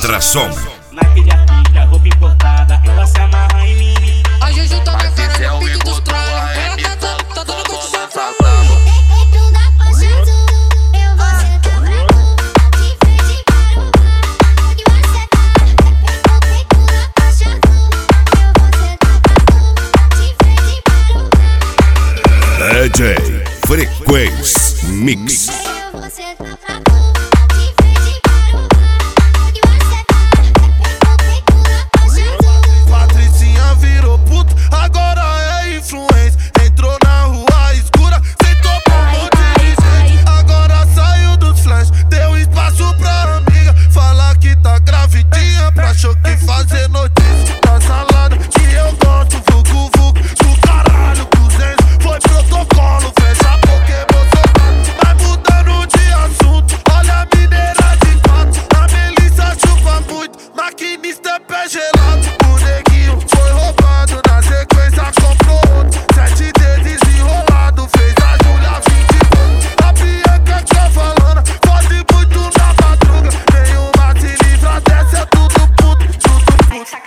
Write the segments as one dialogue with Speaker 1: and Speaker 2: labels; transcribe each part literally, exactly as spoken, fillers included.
Speaker 1: Ultrassom.
Speaker 2: Naquele artista, roupa importada, ela se amarra em mim.
Speaker 3: A Juju tá na cara
Speaker 4: é
Speaker 3: no
Speaker 4: o
Speaker 3: pique dos
Speaker 4: Igor do
Speaker 3: trolls.
Speaker 4: A
Speaker 3: Ela
Speaker 4: M,
Speaker 3: tá dando, tá dando
Speaker 4: tá
Speaker 3: condição
Speaker 4: bom,
Speaker 3: pra
Speaker 4: tá
Speaker 3: mim.
Speaker 4: bom.
Speaker 5: Dentro da faixa azul, eu vou sentar pra tu. De frente para o bar, que você tá. Dentro da faixa azul, eu vou sentar pra tu. De frente para o bar,
Speaker 1: D J Frequência Mix.
Speaker 5: eu vou sentar pra tu. De frente para o bar, que você tá. Dentro da faixa azul.
Speaker 6: Patricinha virou puta, agora é influência. Entrou na rua escura, sentou pra um monte de gente. Agora saiu dos flash, deu espaço pra amiga. Fala que tá gravidinha, pra choque fazer notícia. Da salada que eu gosto, vucu vucu. Do caralho, duzentos, foi protocolo. Fecha Pokémon soltado, vai mudando de assunto. Olha a mineira de quatro, a Melissa chupa muito. Maquinista é pé gelado, o neguinho foi roubado. Na sequência comprou outro, sete dedos enrolado. Fez a Júlia vinte e pouco. A Bianca que tá falando, fode muito na madruga. Nenhuma se livra dessa, é tudo puto, tudo puto.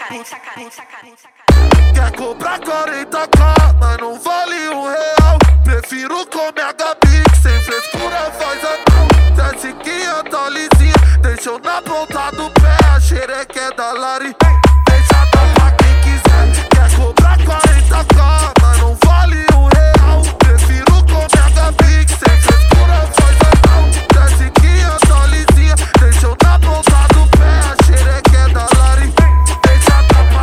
Speaker 6: Quer cobrar quarenta k, mas não vale um real. Prefiro comer a Gabi, que sem frescura faz anal. Desce quinhentos lisinha, deixou na ponta do pé. A xereca é da Lari.